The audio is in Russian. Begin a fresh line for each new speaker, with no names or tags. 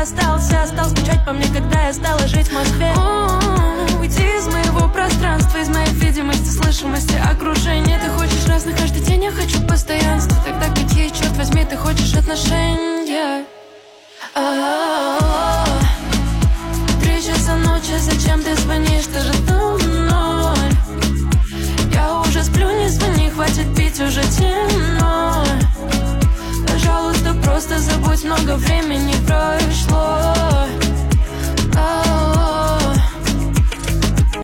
остался. Стал скучать по мне, когда я стала жить в Москве. Уйти из моего пространства, из моей видимости, слышимости, окружения. Ты хочешь разных каждый день, я хочу постоянства. Тогда какие, черт возьми, ты хочешь отношения? 3 часа ночи, зачем ты звонишь? Ты же давно. Я уже сплю, не звони, хватит пить, уже темно. Пожалуйста, просто забудь, много времени прошло.